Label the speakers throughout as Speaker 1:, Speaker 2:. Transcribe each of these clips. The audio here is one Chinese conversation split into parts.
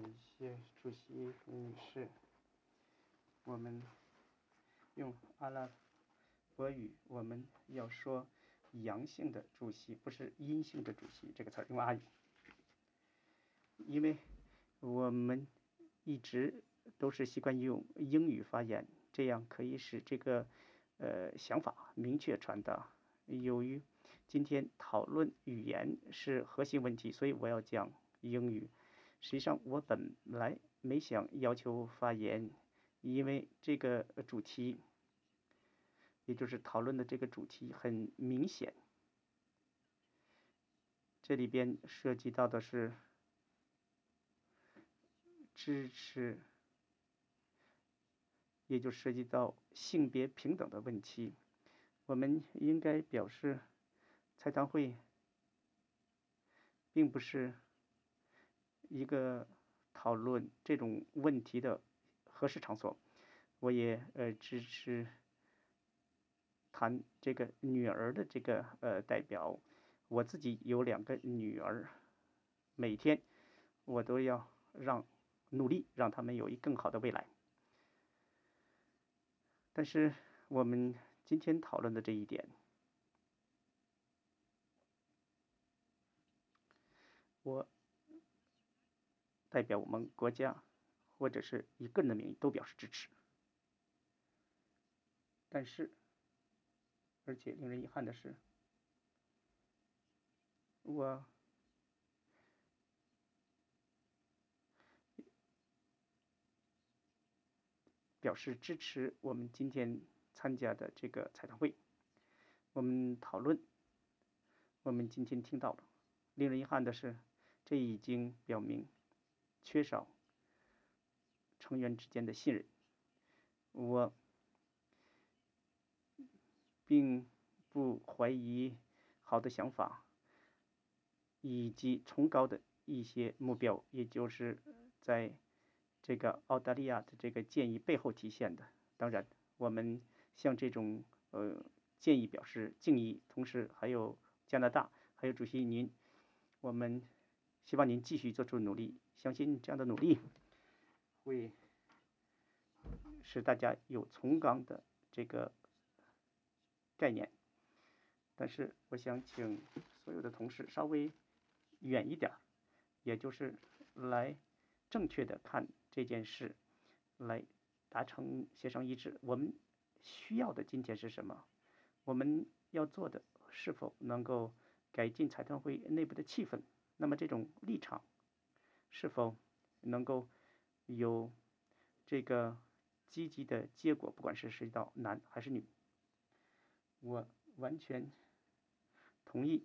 Speaker 1: 谢主席女士。我们用阿拉伯语，我们要说阳性的主席，不是阴性的主席这个词儿，用阿语。因为我们一直都是习惯用英语发言，这样可以使这个想法明确传达。由于今天讨论语言是核心问题，所以我要讲英语。实际上我本来没想要求发言，因为这个主题，也就是讨论的这个主题很明显，这里边涉及到的是支持，也就涉及到性别平等的问题。我们应该表示，财谈会并不是一个讨论这种问题的合适场所。我也支持谈这个女儿的这个代表。我自己有2个女儿，每天我都要努力让他们有一更好的未来。但是我们今天讨论的这一点，我代表我们国家或者是以个人的名义都表示支持。但是，而且令人遗憾的是，我表示支持我们今天参加的这个财谈会。我们讨论，我们今天听到了，令人遗憾的是，这已经表明缺少成员之间的信任。我并不怀疑好的想法以及崇高的一些目标，也就是在这个澳大利亚的这个建议背后体现的。当然，我们向这种建议表示敬意，同时还有加拿大，还有主席您，我们希望您继续做出努力，相信这样的努力会使大家有崇高的这个概念。但是我想请所有的同事稍微远一点，也就是来正确的看这件事，来达成协商一致。我们需要的今天是什么？我们要做的是否能够改进财团会内部的气氛？那么这种立场是否能够有这个积极的结果？不管是涉及到男还是女，我完全同意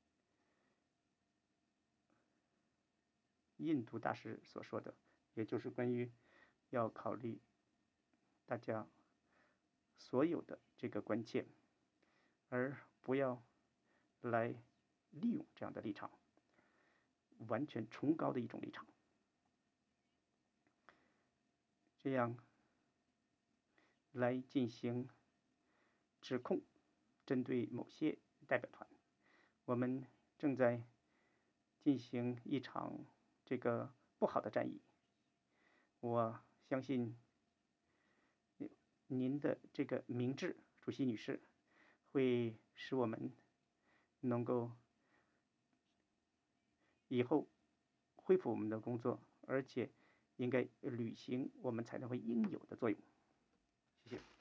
Speaker 1: 印度大使所说的，也就是关于要考虑大家所有的这个关切，而不要来利用这样的立场，完全崇高的一种立场，这样来进行指控，针对某些代表团。我们正在进行一场这个不好的战役。我相信您的这个明智，主席女士，会使我们能够以后恢复我们的工作，而且应该履行我们财团会应有的作用。谢谢。